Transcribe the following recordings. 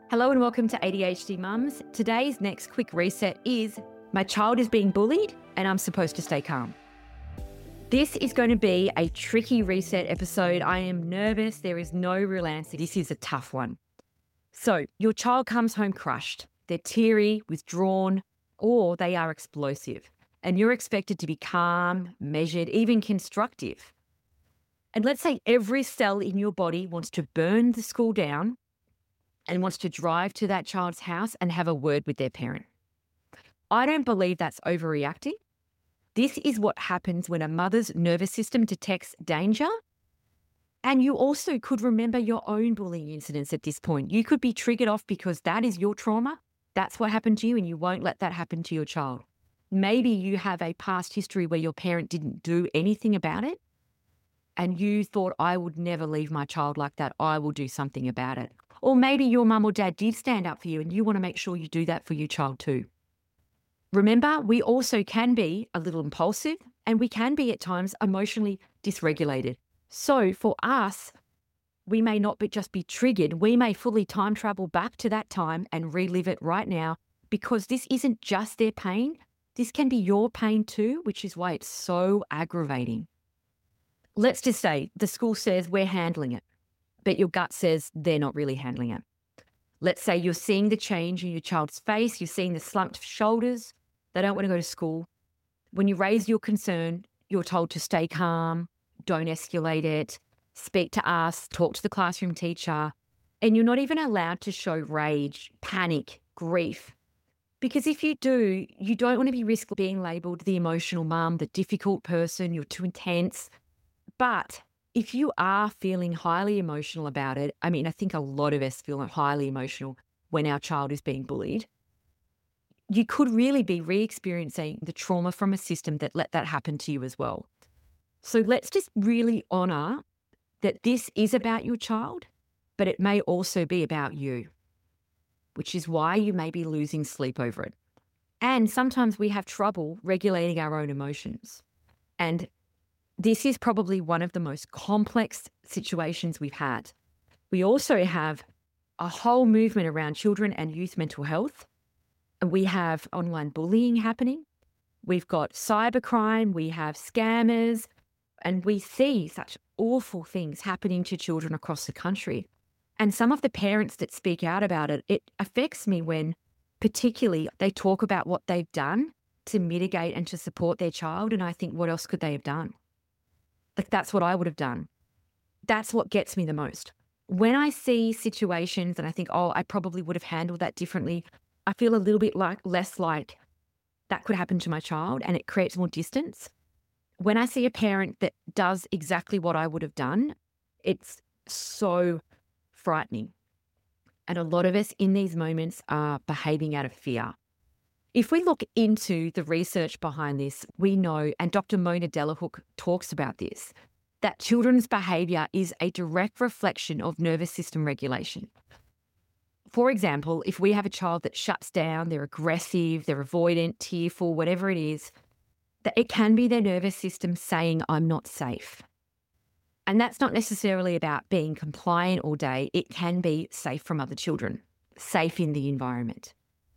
Hello and welcome to ADHD Mums. Today's next quick reset is my child is being bullied and I'm supposed to stay calm. This is going to be a tricky reset episode. I am nervous. There is no real answer. This is a tough one. So your child comes home crushed. They're teary, withdrawn, or they are explosive. And you're expected to be calm, measured, even constructive. And let's say every cell in your body wants to burn the school down and wants to drive to that child's house and have a word with their parent. I don't believe that's overreacting. This is what happens when a mother's nervous system detects danger. And you also could remember your own bullying incidents at this point. You could be triggered off because that is your trauma. That's what happened to you and you won't let that happen to your child. Maybe you have a past history where your parent didn't do anything about it and you thought, I would never leave my child like that. I will do something about it. Or maybe your mum or dad did stand up for you and you want to make sure you do that for your child too. Remember, we also can be a little impulsive and we can be at times emotionally dysregulated. So for us, we may not just be triggered. We may fully time travel back to that time and relive it right now because this isn't just their pain. This can be your pain too, which is why it's so aggravating. Let's just say the school says we're handling it, but your gut says they're not really handling it. Let's say you're seeing the change in your child's face, you're seeing the slumped shoulders, they don't want to go to school. When you raise your concern, you're told to stay calm, don't escalate it, speak to us, talk to the classroom teacher, and you're not even allowed to show rage, panic, grief. Because if you do, you don't want to be risk being labelled the emotional mum, the difficult person, you're too intense. But if you are feeling highly emotional about it, I think a lot of us feel highly emotional when our child is being bullied. You could really be re-experiencing the trauma from a system that let that happen to you as well. So let's just really honour that this is about your child, but it may also be about you, which is why you may be losing sleep over it. And sometimes we have trouble regulating our own emotions. And this is probably one of the most complex situations we've had. We also have a whole movement around children and youth mental health. And we have online bullying happening. We've got cybercrime, we have scammers, and we see such awful things happening to children across the country. And some of the parents that speak out about it, it affects me when particularly they talk about what they've done to mitigate and to support their child. And I think, what else could they have done? Like, that's what I would have done. That's what gets me the most. When I see situations and I think, I probably would have handled that differently, I feel a little bit less like that could happen to my child and it creates more distance. When I see a parent that does exactly what I would have done, it's so frightening. And a lot of us in these moments are behaving out of fear. If we look into the research behind this, we know, and Dr. Mona Delahooke talks about this, that children's behaviour is a direct reflection of nervous system regulation. For example, if we have a child that shuts down, they're aggressive, they're avoidant, tearful, whatever it is, that it can be their nervous system saying, I'm not safe. And that's not necessarily about being compliant all day. It can be safe from other children, safe in the environment.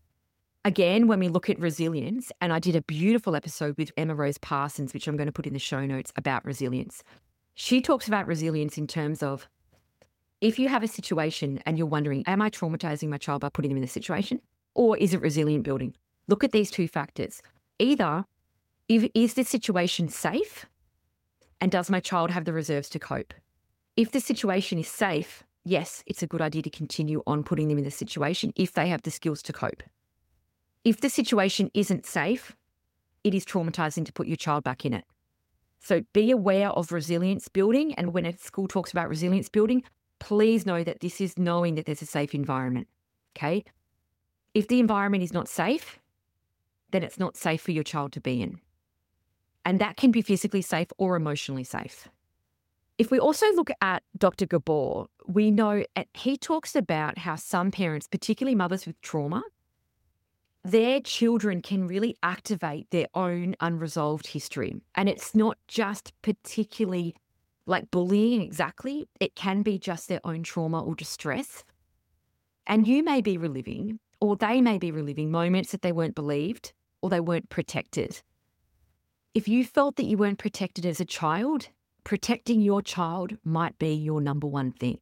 Again, when we look at resilience, and I did a beautiful episode with Emma Rose Parsons, which I'm going to put in the show notes, about resilience. She talks about resilience in terms of, if you have a situation and you're wondering, am I traumatizing my child by putting them in the situation? Or is it resilient building? Look at these two factors. Either, is this situation safe? And does my child have the reserves to cope? If the situation is safe, yes, it's a good idea to continue on putting them in the situation if they have the skills to cope. If the situation isn't safe, it is traumatizing to put your child back in it. So be aware of resilience building. And when a school talks about resilience building, please know that this is knowing that there's a safe environment, okay? If the environment is not safe, then it's not safe for your child to be in. And that can be physically safe or emotionally safe. If we also look at Dr. Gabor, we know he talks about how some parents, particularly mothers with trauma, their children can really activate their own unresolved history. And it's not just particularly like bullying exactly. It can be just their own trauma or distress. And you may be reliving, or they may be reliving moments that they weren't believed or they weren't protected. If you felt that you weren't protected as a child, protecting your child might be your number one thing.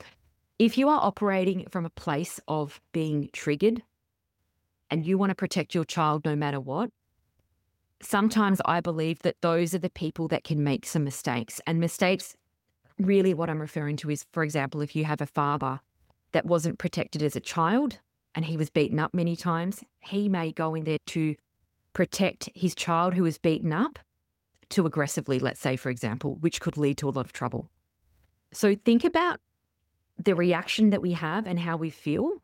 If you are operating from a place of being triggered and you want to protect your child no matter what, sometimes I believe that those are the people that can make some mistakes. And mistakes, really what I'm referring to is, for example, if you have a father that wasn't protected as a child and he was beaten up many times, he may go in there to protect his child who was beaten up too aggressively, let's say, for example, which could lead to a lot of trouble. So think about the reaction that we have and how we feel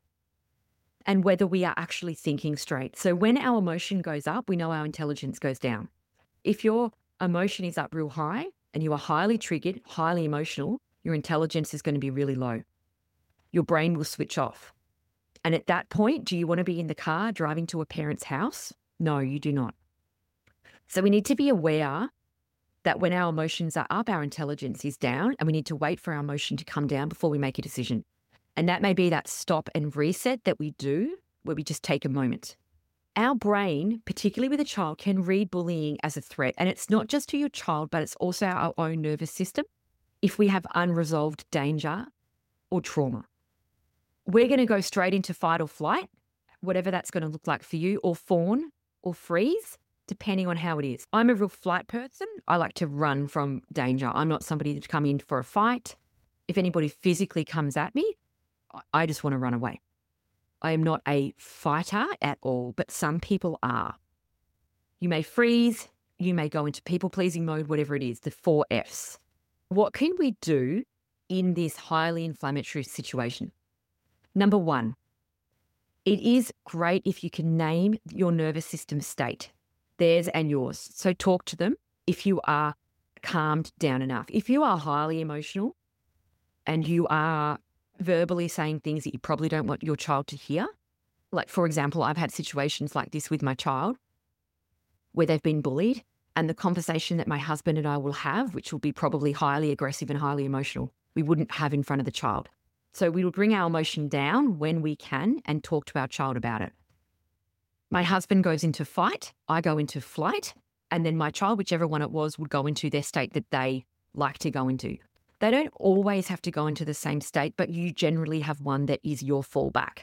and whether we are actually thinking straight. So when our emotion goes up, we know our intelligence goes down. If your emotion is up real high and you are highly triggered, highly emotional, your intelligence is going to be really low. Your brain will switch off. And at that point, do you want to be in the car driving to a parent's house? No, you do not. So we need to be aware that when our emotions are up, our intelligence is down, and we need to wait for our emotion to come down before we make a decision. And that may be that stop and reset that we do, where we just take a moment. Our brain, particularly with a child, can read bullying as a threat. And it's not just to your child, but it's also our own nervous system if we have unresolved danger or trauma. We're going to go straight into fight or flight, whatever that's going to look like for you, or fawn or freeze, depending on how it is. I'm a real flight person. I like to run from danger. I'm not somebody to come in for a fight. If anybody physically comes at me, I just want to run away. I am not a fighter at all, but some people are. You may freeze, you may go into people-pleasing mode, whatever it is, the 4 Fs. What can we do in this highly inflammatory situation? Number 1, it is great if you can name your nervous system state, theirs and yours. So talk to them if you are calmed down enough. If you are highly emotional and you are verbally saying things that you probably don't want your child to hear, like, for example, I've had situations like this with my child where they've been bullied, and the conversation that my husband and I will have, which will be probably highly aggressive and highly emotional, we wouldn't have in front of the child. So we will bring our emotion down when we can and talk to our child about it. My husband goes into fight, I go into flight, and then my child, whichever one it was, would go into their state that they like to go into. They don't always have to go into the same state, but you generally have one that is your fallback.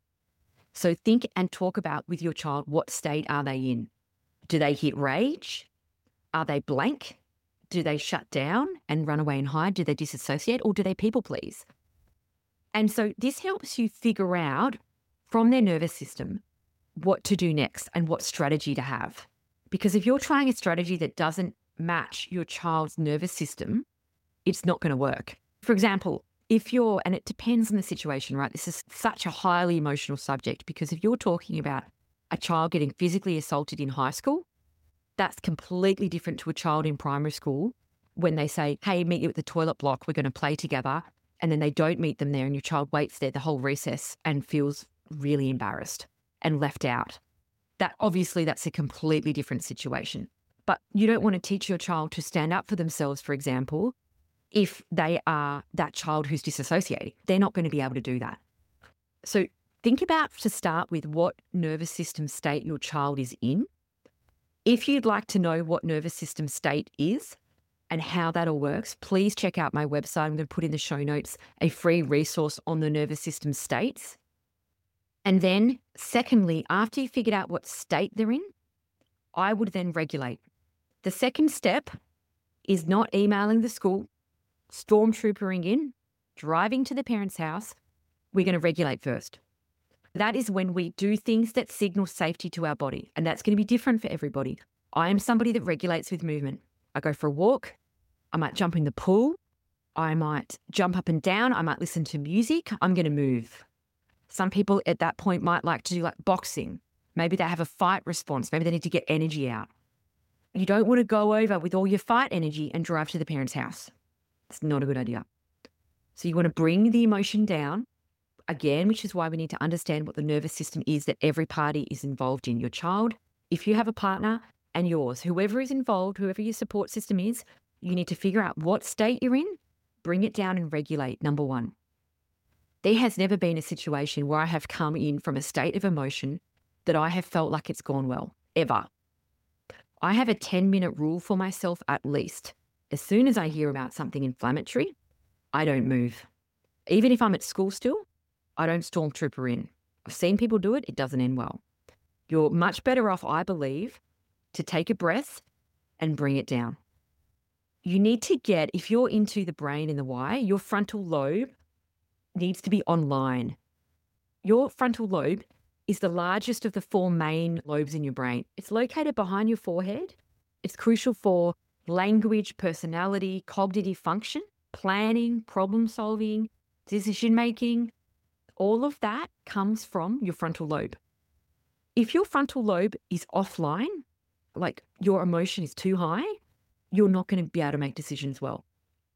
So think and talk about with your child, what state are they in? Do they hit rage? Are they blank? Do they shut down and run away and hide? Do they disassociate, or do they people please? And so this helps you figure out from their nervous system what to do next and what strategy to have. Because if you're trying a strategy that doesn't match your child's nervous system, it's not going to work. For example, and it depends on the situation, right? This is such a highly emotional subject, because if you're talking about a child getting physically assaulted in high school, that's completely different to a child in primary school when they say, hey, meet you at the toilet block, we're going to play together. And then they don't meet them there and your child waits there the whole recess and feels really embarrassed and left out. That's a completely different situation. But you don't want to teach your child to stand up for themselves, for example, if they are that child who's disassociating. They're not going to be able to do that. So think about, to start with, what nervous system state your child is in. If you'd like to know what nervous system state is and how that all works, please check out my website. I'm going to put in the show notes a free resource on the nervous system states. And then secondly, after you figured out what state they're in, I would then regulate. The second step is not emailing the school, stormtroopering in, driving to the parent's house. We're going to regulate first. That is when we do things that signal safety to our body, and that's going to be different for everybody. I am somebody that regulates with movement. I go for a walk. I might jump in the pool. I might jump up and down. I might listen to music. I'm going to move. Some people at that point might like to do like boxing. Maybe they have a fight response. Maybe they need to get energy out. You don't want to go over with all your fight energy and drive to the parent's house. It's not a good idea. So you want to bring the emotion down, again, which is why we need to understand what the nervous system is that every party is involved in. Your child, if you have a partner, and yours, whoever is involved, whoever your support system is, you need to figure out what state you're in, bring it down and regulate, number 1. There has never been a situation where I have come in from a state of emotion that I have felt like it's gone well, ever. I have a 10-minute rule for myself at least. As soon as I hear about something inflammatory, I don't move. Even if I'm at school still, I don't stormtrooper in. I've seen people do it. It doesn't end well. You're much better off, I believe, to take a breath and bring it down. You need to get, if you're into the brain and the why, your frontal lobe needs to be online. Your frontal lobe is the largest of the 4 main lobes in your brain. It's located behind your forehead. It's crucial for language, personality, cognitive function, planning, problem solving, decision making. All of that comes from your frontal lobe. If your frontal lobe is offline, like your emotion is too high, you're not going to be able to make decisions well.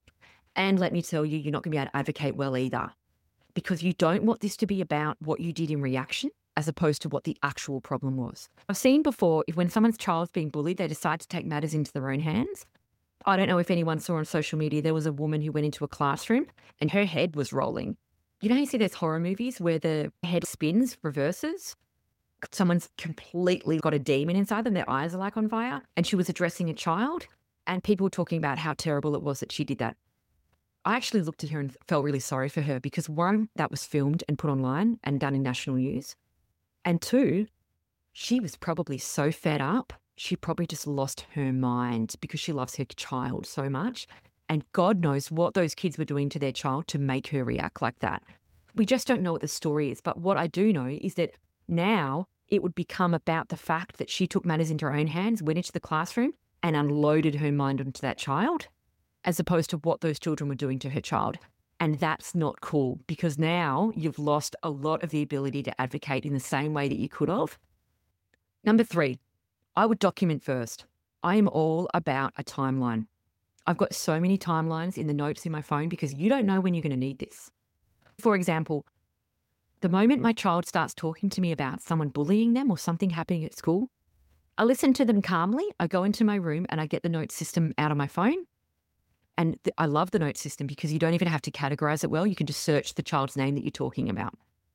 And let me tell you, you're not going to be able to advocate well either, because you don't want this to be about what you did in reaction as opposed to what the actual problem was. I've seen before, when someone's child's being bullied, they decide to take matters into their own hands. I don't know if anyone saw on social media, there was a woman who went into a classroom and her head was rolling. You know, you see those horror movies where the head spins, reverses? Someone's completely got a demon inside them. Their eyes are like on fire. And she was addressing a child and people were talking about how terrible it was that she did that. I actually looked at her and felt really sorry for her because 1, that was filmed and put online and done in national news. And 2, she was probably so fed up, she probably just lost her mind because she loves her child so much. And God knows what those kids were doing to their child to make her react like that. We just don't know what the story is. But what I do know is that now it would become about the fact that she took matters into her own hands, went into the classroom and unloaded her mind onto that child, as opposed to what those children were doing to her child. And that's not cool, because now you've lost a lot of the ability to advocate in the same way that you could have. Number 3, I would document first. I am all about a timeline. I've got so many timelines in the notes in my phone because you don't know when you're going to need this. For example, the moment my child starts talking to me about someone bullying them or something happening at school, I listen to them calmly. I go into my room and I get the note system out of my phone. And I love the note system because you don't even have to categorize it well. You can just search the child's name that you're talking about.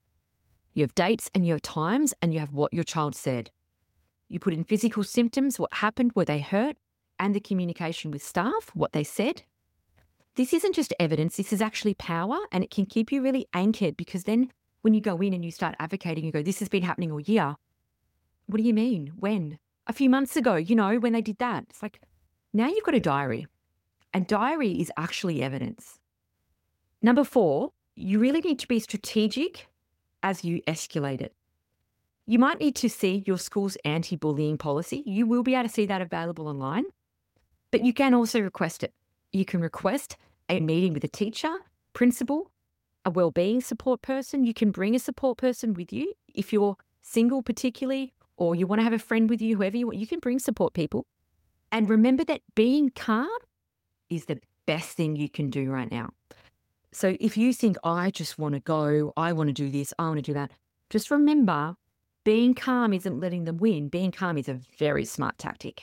You have dates and you have times and you have what your child said. You put in physical symptoms, what happened, were they hurt, and the communication with staff, what they said. This isn't just evidence, this is actually power, and it can keep you really anchored, because then when you go in and you start advocating, you go, this has been happening all year. What do you mean? When? A few months ago, when they did that. It's like, now you've got a diary. And diary is actually evidence. Number 4, you really need to be strategic as you escalate it. You might need to see your school's anti-bullying policy. You will be able to see that available online, but you can also request it. You can request a meeting with a teacher, principal, a wellbeing support person. You can bring a support person with you. If you're single particularly, or you want to have a friend with you, whoever you want, you can bring support people. And remember that being calm is the best thing you can do right now. So if you think, I just want to go, I want to do this, I want to do that, just remember, being calm isn't letting them win. Being calm is a very smart tactic.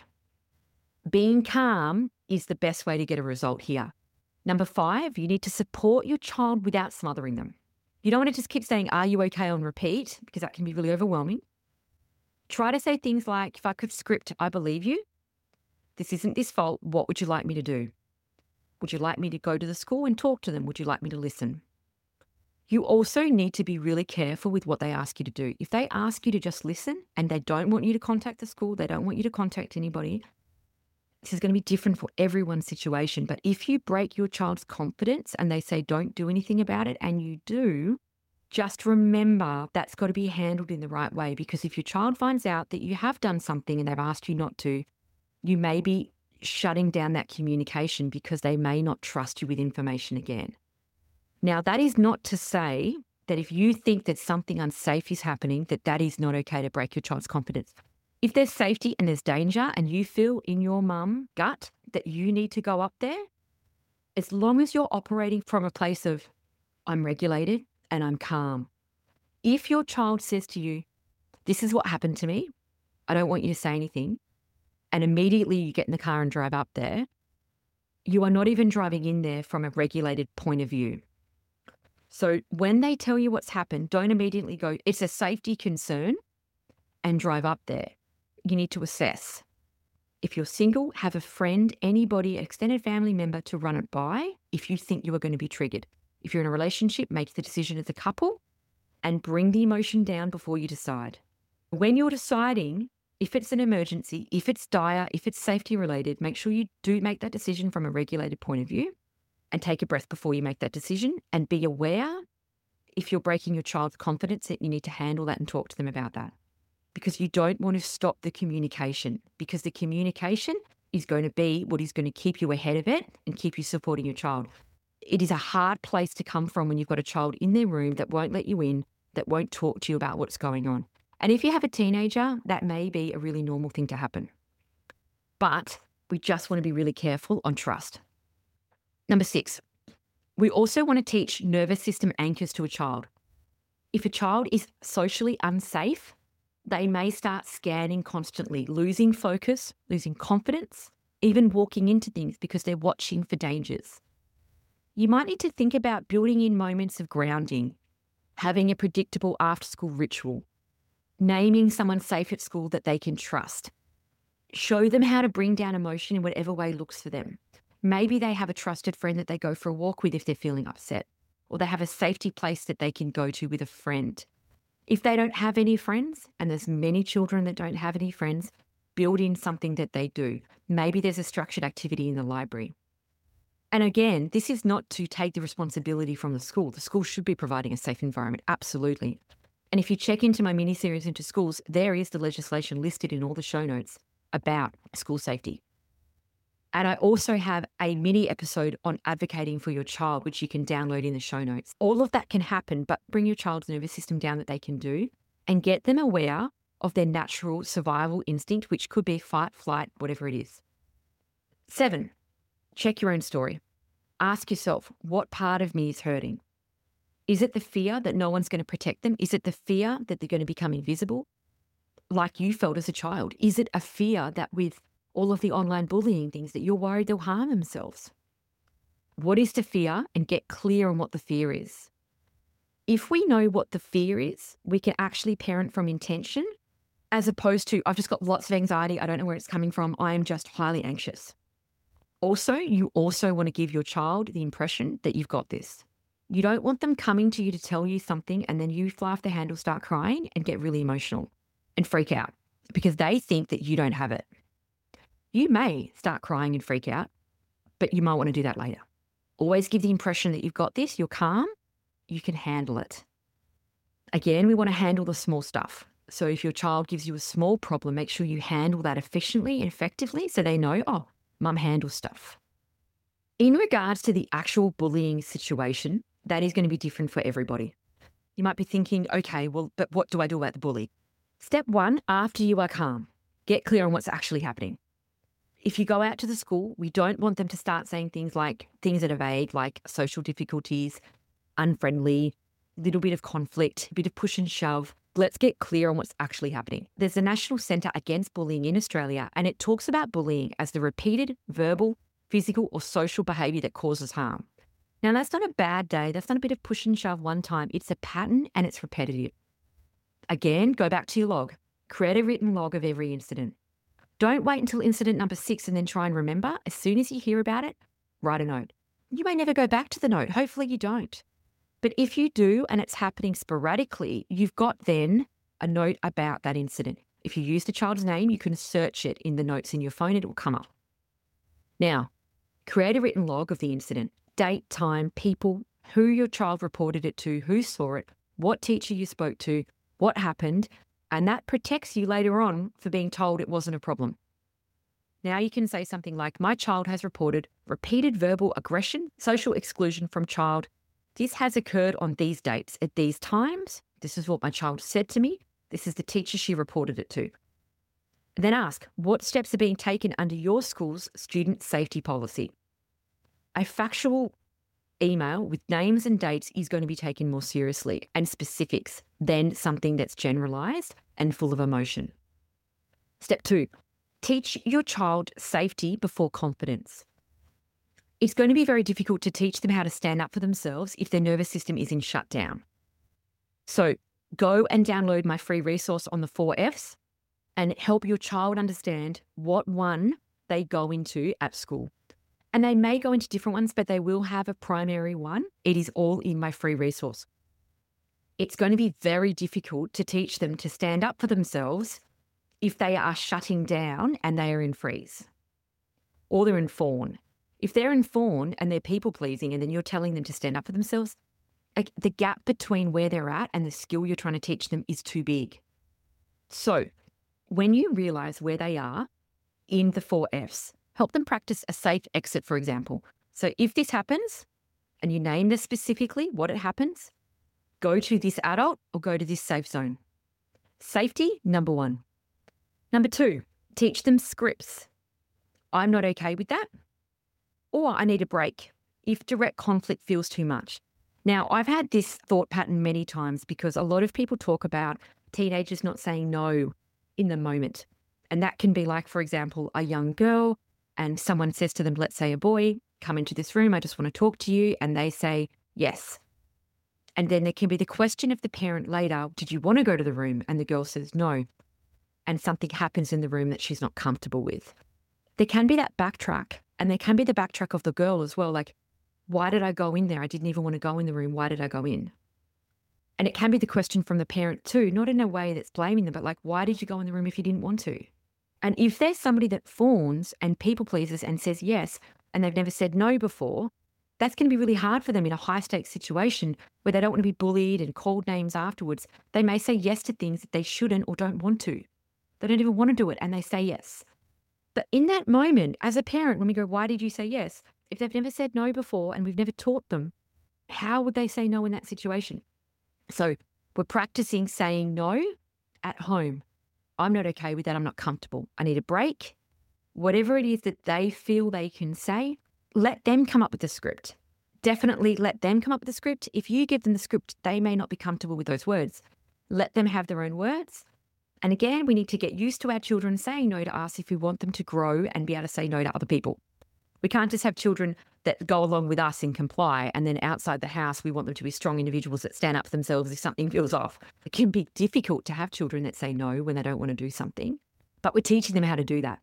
Being calm is the best way to get a result here. Number 5, you need to support your child without smothering them. You don't want to just keep saying, are you okay on repeat? Because that can be really overwhelming. Try to say things like, if I could script, I believe you. This isn't this fault. What would you like me to do? Would you like me to go to the school and talk to them? Would you like me to listen? You also need to be really careful with what they ask you to do. If they ask you to just listen and they don't want you to contact the school, they don't want you to contact anybody, this is going to be different for everyone's situation. But if you break your child's confidence and they say, don't do anything about it, and you do, just remember that's got to be handled in the right way. Because if your child finds out that you have done something and they've asked you not to, you may be shutting down that communication because they may not trust you with information again. Now, that is not to say that if you think that something unsafe is happening, that is not okay to break your child's confidence. If there's safety and there's danger and you feel in your mum gut that you need to go up there, as long as you're operating from a place of, I'm regulated and I'm calm. If your child says to you, this is what happened to me, I don't want you to say anything, and immediately you get in the car and drive up there, you are not even driving in there from a regulated point of view. So when they tell you what's happened, don't immediately go, it's a safety concern, and drive up there. You need to assess. If you're single, have a friend, anybody, extended family member to run it by if you think you are going to be triggered. If you're in a relationship, make the decision as a couple and bring the emotion down before you decide. When you're deciding if it's an emergency, if it's dire, if it's safety related, make sure you do make that decision from a regulated point of view and take a breath before you make that decision, and be aware if you're breaking your child's confidence that you need to handle that and talk to them about that. Because you don't want to stop the communication, because the communication is going to be what is going to keep you ahead of it and keep you supporting your child. It is a hard place to come from when you've got a child in their room that won't let you in, that won't talk to you about what's going on. And if you have a teenager, that may be a really normal thing to happen. But we just want to be really careful on trust. Number 6, we also want to teach nervous system anchors to a child. If a child is socially unsafe, they may start scanning constantly, losing focus, losing confidence, even walking into things because they're watching for dangers. You might need to think about building in moments of grounding, having a predictable after-school ritual, naming someone safe at school that they can trust. Show them how to bring down emotion in whatever way looks for them. Maybe they have a trusted friend that they go for a walk with if they're feeling upset, or they have a safety place that they can go to with a friend. If they don't have any friends, and there's many children that don't have any friends, build in something that they do. Maybe there's a structured activity in the library. And again, this is not to take the responsibility from the school. The school should be providing a safe environment, absolutely. And if you check into my mini-series into schools, there is the legislation listed in all the show notes about school safety. And I also have a mini episode on advocating for your child, which you can download in the show notes. All of that can happen, but bring your child's nervous system down that they can do and get them aware of their natural survival instinct, which could be fight, flight, whatever it is. 7, check your own story. Ask yourself, what part of me is hurting? Is it the fear that no one's going to protect them? Is it the fear that they're going to become invisible, like you felt as a child? Is it a fear that with all of the online bullying things that you're worried they'll harm themselves? What is the fear, and get clear on what the fear is. If we know what the fear is, we can actually parent from intention as opposed to, I've just got lots of anxiety, I don't know where it's coming from, I am just highly anxious. Also, you also want to give your child the impression that you've got this. You don't want them coming to you to tell you something and then you fly off the handle, start crying and get really emotional and freak out because they think that you don't have it. You may start crying and freak out, but you might want to do that later. Always give the impression that you've got this, you're calm, you can handle it. Again, we want to handle the small stuff. So if your child gives you a small problem, make sure you handle that efficiently and effectively so they know, oh, mum handles stuff. In regards to the actual bullying situation, that is going to be different for everybody. You might be thinking, okay, well, but what do I do about the bully? Step 1, after you are calm, get clear on what's actually happening. If you go out to the school, we don't want them to start saying things that are vague, like social difficulties, unfriendly, little bit of conflict, a bit of push and shove. Let's get clear on what's actually happening. There's a National Centre Against Bullying in Australia, and it talks about bullying as the repeated verbal, physical, or social behaviour that causes harm. Now, that's not a bad day. That's not a bit of push and shove one time. It's a pattern and it's repetitive. Again, go back to your log. Create a written log of every incident. Don't wait until incident number 6 and then try and remember. As soon as you hear about it, write a note. You may never go back to the note. Hopefully you don't. But if you do and it's happening sporadically, you've got then a note about that incident. If you use the child's name, you can search it in the notes in your phone. It will come up. Now, create a written log of the incident. Date, time, people, who your child reported it to, who saw it, what teacher you spoke to, what happened, and that protects you later on for being told it wasn't a problem. Now you can say something like, my child has reported repeated verbal aggression, social exclusion from child. This has occurred on these dates at these times. This is what my child said to me. This is the teacher she reported it to. Then ask, what steps are being taken under your school's student safety policy? A factual email with names and dates is going to be taken more seriously and specifics than something that's generalized and full of emotion. Step 2, teach your child safety before confidence. It's going to be very difficult to teach them how to stand up for themselves if their nervous system is in shutdown. So go and download my free resource on the 4Fs and help your child understand what one they go into at school. And they may go into different ones, but they will have a primary one. It is all in my free resource. It's going to be very difficult to teach them to stand up for themselves if they are shutting down and they are in freeze or they're in fawn. If they're in fawn and they're people pleasing and then you're telling them to stand up for themselves, like the gap between where they're at and the skill you're trying to teach them is too big. So when you realize where they are in the 4Fs, help them practice a safe exit, for example. So if this happens and you name this specifically, what it happens, go to this adult or go to this safe zone. Safety, number one. Number two, teach them scripts. I'm not okay with that. Or I need a break if direct conflict feels too much. Now, I've had this thought pattern many times because a lot of people talk about teenagers not saying no in the moment. And that can be like, for example, a young girl and someone says to them, let's say a boy, come into this room, I just want to talk to you. And they say, yes. And then there can be the question of the parent later, did you want to go to the room? And the girl says no. And something happens in the room that she's not comfortable with. There can be that backtrack, and there can be the backtrack of the girl as well. Like, why did I go in there? I didn't even want to go in the room. Why did I go in? And it can be the question from the parent too, not in a way that's blaming them, but like, why did you go in the room if you didn't want to? And if there's somebody that fawns and people pleases and says yes, and they've never said no before, that's going to be really hard for them in a high stakes situation where they don't want to be bullied and called names afterwards. They may say yes to things that they shouldn't or don't want to. They don't even want to do it and they say yes. But in that moment, as a parent, when we go, why did you say yes? If they've never said no before and we've never taught them, how would they say no in that situation? So we're practicing saying no at home. I'm not okay with that. I'm not comfortable. I need a break. Whatever it is that they feel they can say, let them come up with the script. Definitely let them come up with the script. If you give them the script, they may not be comfortable with those words. Let them have their own words. And again, we need to get used to our children saying no to us if we want them to grow and be able to say no to other people. We can't just have children that go along with us and comply, and then outside the house, we want them to be strong individuals that stand up for themselves if something feels off. It can be difficult to have children that say no when they don't want to do something, but we're teaching them how to do that.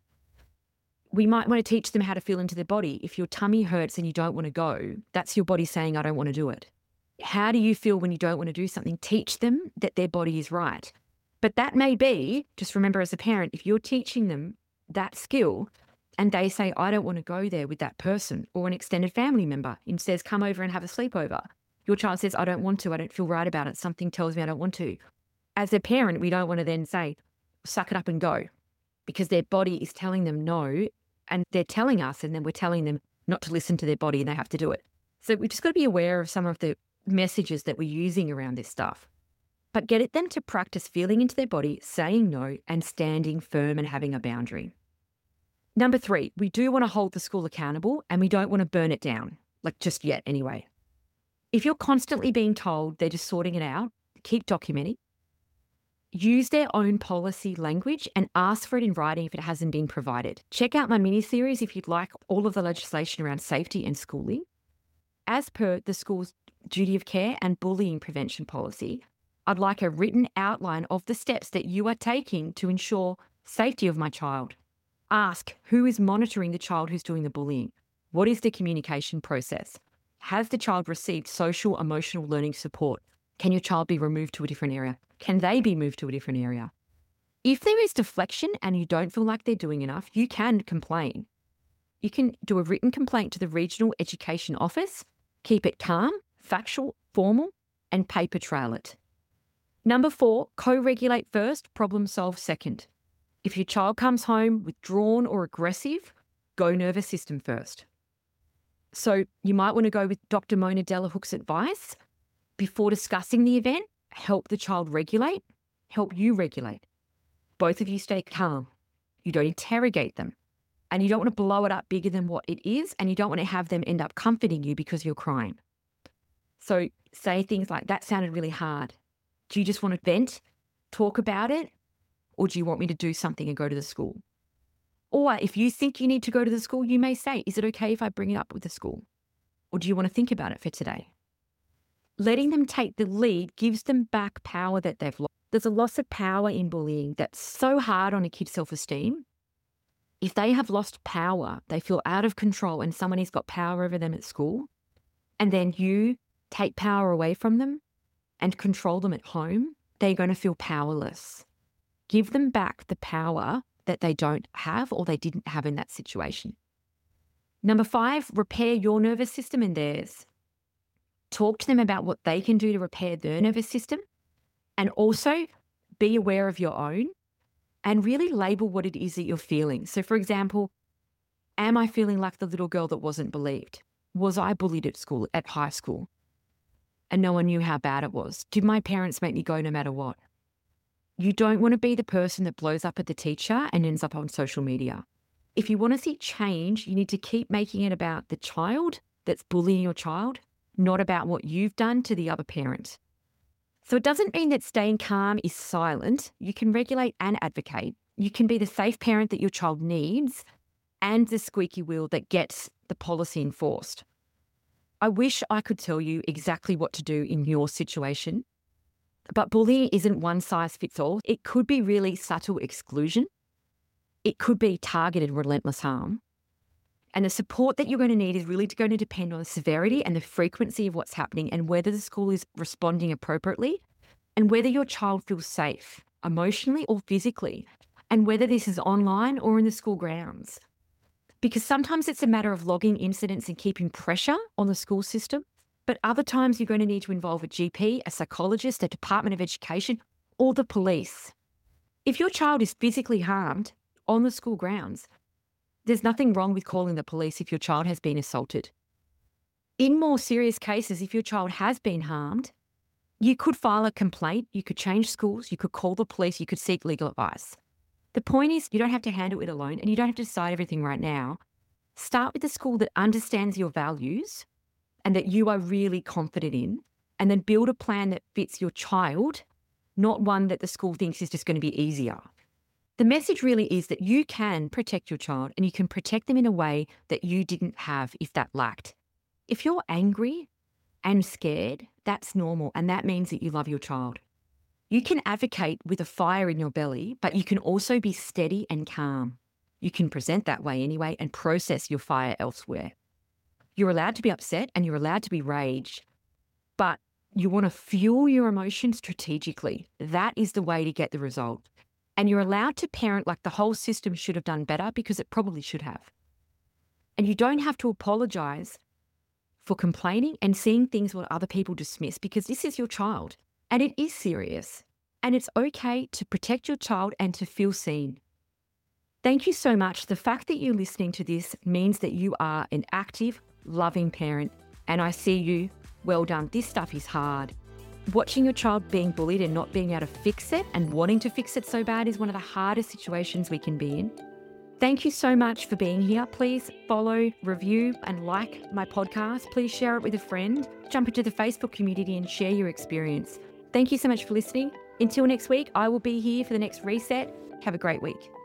We might want to teach them how to feel into their body. If your tummy hurts and you don't want to go, that's your body saying, I don't want to do it. How do you feel when you don't want to do something? Teach them that their body is right. But that may be, just remember as a parent, if you're teaching them that skill and they say, I don't want to go there with that person, or an extended family member and says, come over and have a sleepover. Your child says, I don't want to, I don't feel right about it. Something tells me I don't want to. As a parent, we don't want to then say, suck it up and go, because their body is telling them no, and they're telling us, and then we're telling them not to listen to their body and they have to do it. So we've just got to be aware of some of the messages that we're using around this stuff. But get them to practice feeling into their body, saying no, and standing firm and having a boundary. Number 3, we do want to hold the school accountable and we don't want to burn it down, like just yet anyway. If you're constantly being told they're just sorting it out, keep documenting. Use their own policy language and ask for it in writing if it hasn't been provided. Check out my mini-series if you'd like all of the legislation around safety and schooling. As per the school's duty of care and bullying prevention policy, I'd like a written outline of the steps that you are taking to ensure safety of my child. Ask who is monitoring the child who's doing the bullying. What is the communication process? Has the child received social, emotional learning support? Can your child be removed to a different area? Can they be moved to a different area? If there is deflection and you don't feel like they're doing enough, you can complain. You can do a written complaint to the Regional Education Office, keep it calm, factual, formal, and paper trail it. Number 4, co-regulate first, problem solve second. If your child comes home withdrawn or aggressive, go nervous system first. So you might want to go with Dr. Mona Delahook's advice. Before discussing the event, help the child regulate, help you regulate. Both of you stay calm. You don't interrogate them. And you don't want to blow it up bigger than what it is, and you don't want to have them end up comforting you because you're crying. So say things like, that sounded really hard. Do you just want to vent, talk about it, or do you want me to do something and go to the school? Or if you think you need to go to the school, you may say, is it okay if I bring it up with the school? Or do you want to think about it for today? Letting them take the lead gives them back power that they've lost. There's a loss of power in bullying that's so hard on a kid's self-esteem. If they have lost power, they feel out of control and someone has got power over them at school, and then you take power away from them and control them at home, they're going to feel powerless. Give them back the power that they don't have or they didn't have in that situation. Number 5, repair your nervous system and theirs. Talk to them about what they can do to repair their nervous system, and also be aware of your own and really label what it is that you're feeling. So for example, am I feeling like the little girl that wasn't believed? Was I bullied at school, at high school, and no one knew how bad it was? Did my parents make me go no matter what? You don't want to be the person that blows up at the teacher and ends up on social media. If you want to see change, you need to keep making it about the child that's bullying your child, not about what you've done to the other parent. So it doesn't mean that staying calm is silent. You can regulate and advocate. You can be the safe parent that your child needs and the squeaky wheel that gets the policy enforced. I wish I could tell you exactly what to do in your situation, but bullying isn't one size fits all. It could be really subtle exclusion. It could be targeted relentless harm. And the support that you're going to need is really going to depend on the severity and the frequency of what's happening and whether the school is responding appropriately and whether your child feels safe emotionally or physically and whether this is online or in the school grounds. Because sometimes it's a matter of logging incidents and keeping pressure on the school system, but other times you're going to need to involve a GP, a psychologist, a Department of Education, or the police. If your child is physically harmed on the school grounds, there's nothing wrong with calling the police if your child has been assaulted. In more serious cases, if your child has been harmed, you could file a complaint, you could change schools, you could call the police, you could seek legal advice. The point is, you don't have to handle it alone and you don't have to decide everything right now. Start with a school that understands your values and that you are really confident in, and then build a plan that fits your child, not one that the school thinks is just going to be easier. The message really is that you can protect your child and you can protect them in a way that you didn't have if that lacked. If you're angry and scared, that's normal, and that means that you love your child. You can advocate with a fire in your belly, but you can also be steady and calm. You can present that way anyway and process your fire elsewhere. You're allowed to be upset and you're allowed to be raged, but you want to fuel your emotions strategically. That is the way to get the result. And you're allowed to parent like the whole system should have done better, because it probably should have. And you don't have to apologize for complaining and seeing things what other people dismiss, because this is your child and it is serious. And it's okay to protect your child and to feel seen. Thank you so much. The fact that you're listening to this means that you are an active, loving parent. And I see you. Well done. This stuff is hard. Watching your child being bullied and not being able to fix it and wanting to fix it so bad is one of the hardest situations we can be in. Thank you so much for being here. Please follow, review, and like my podcast. Please share it with a friend. Jump into the Facebook community and share your experience. Thank you so much for listening. Until next week, I will be here for the next reset. Have a great week.